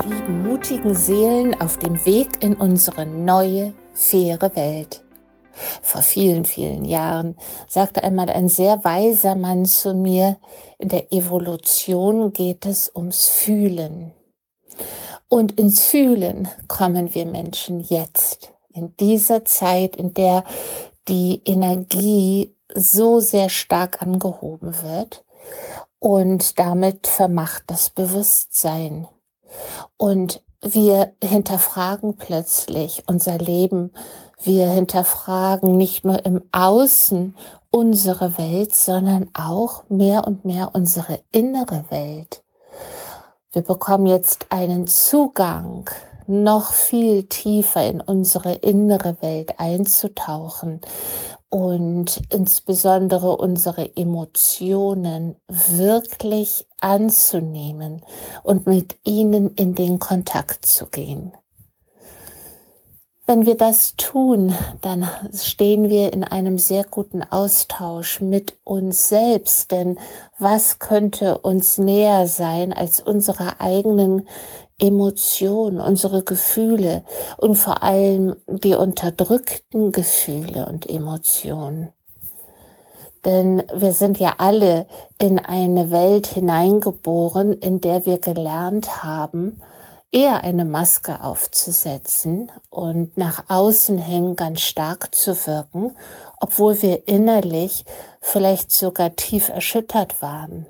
lieben, mutigen Seelen auf dem Weg in unsere neue, faire Welt. Vor vielen, vielen Jahren sagte einmal ein sehr weiser Mann zu mir, in der Evolution geht es ums Fühlen. Und ins Fühlen kommen wir Menschen jetzt, in dieser Zeit, in der die Energie so sehr stark angehoben wird und damit vermacht das Bewusstsein. Und wir hinterfragen plötzlich unser Leben. Wir hinterfragen nicht nur im Außen unsere Welt, sondern auch mehr und mehr unsere innere Welt. Wir bekommen jetzt einen Zugang, noch viel tiefer in unsere innere Welt einzutauchen und insbesondere unsere Emotionen wirklich anzunehmen und mit ihnen in den Kontakt zu gehen. Wenn wir das tun, dann stehen wir in einem sehr guten Austausch mit uns selbst, denn was könnte uns näher sein als unsere eigenen Emotionen, unsere Gefühle und vor allem die unterdrückten Gefühle und Emotionen. Denn wir sind ja alle in eine Welt hineingeboren, in der wir gelernt haben, eher eine Maske aufzusetzen und nach außen hin ganz stark zu wirken, obwohl wir innerlich vielleicht sogar tief erschüttert waren.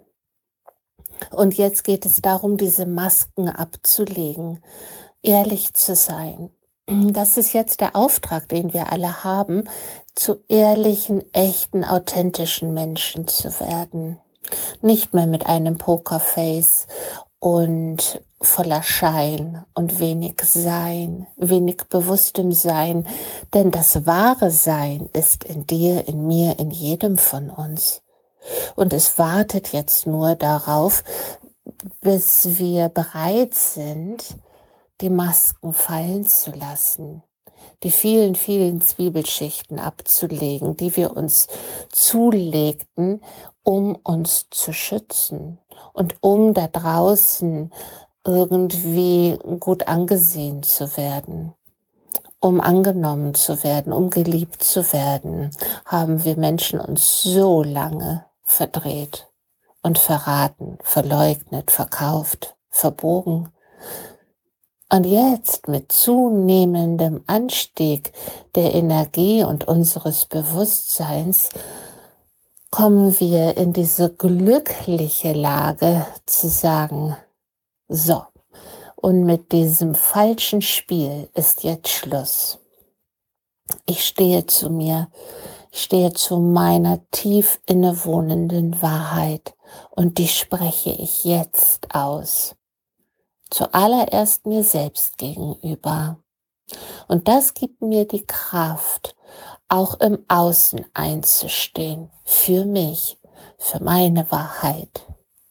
Und jetzt geht es darum, diese Masken abzulegen, ehrlich zu sein. Das ist jetzt der Auftrag, den wir alle haben, zu ehrlichen, echten, authentischen Menschen zu werden. Nicht mehr mit einem Pokerface und voller Schein und wenig Sein, wenig bewusstem Sein. Denn das wahre Sein ist in dir, in mir, in jedem von uns. Und es wartet jetzt nur darauf, bis wir bereit sind, die Masken fallen zu lassen, die vielen, vielen Zwiebelschichten abzulegen, die wir uns zulegten, um uns zu schützen und um da draußen irgendwie gut angesehen zu werden. Um angenommen zu werden, um geliebt zu werden, haben wir Menschen uns so lange verdreht und verraten, verleugnet, verkauft, verbogen. Und jetzt mit zunehmendem Anstieg der Energie und unseres Bewusstseins kommen wir in diese glückliche Lage zu sagen, so, und mit diesem falschen Spiel ist jetzt Schluss. Ich stehe zu mir, ich stehe zu meiner tief innewohnenden Wahrheit und die spreche ich jetzt aus. Zuallererst mir selbst gegenüber. Und das gibt mir die Kraft, auch im Außen einzustehen, für mich, für meine Wahrheit.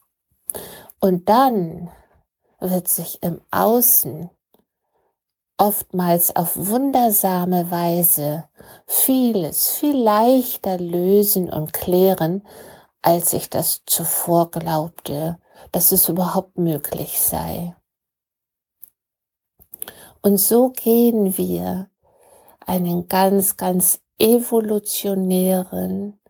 Und dann wird sich im Außen oftmals auf wundersame Weise vieles viel leichter lösen und klären, als ich das zuvor glaubte, dass es überhaupt möglich sei. Und so gehen wir einen ganz, ganz evolutionären,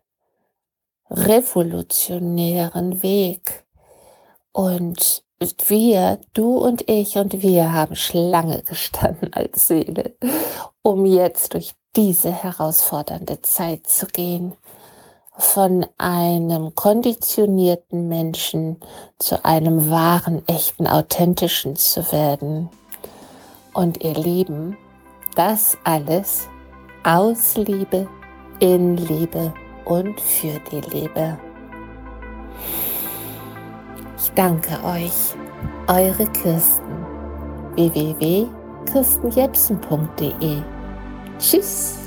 revolutionären Weg. Und wir, du und wir haben Schlange gestanden als Seele, um jetzt durch diese herausfordernde Zeit zu gehen. Von einem konditionierten Menschen zu einem wahren, echten, authentischen zu werden. Und ihr Lieben, das alles aus Liebe, in Liebe und für die Liebe. Ich danke euch, eure Kirsten. www.kirstenjepsen.de. Tschüss.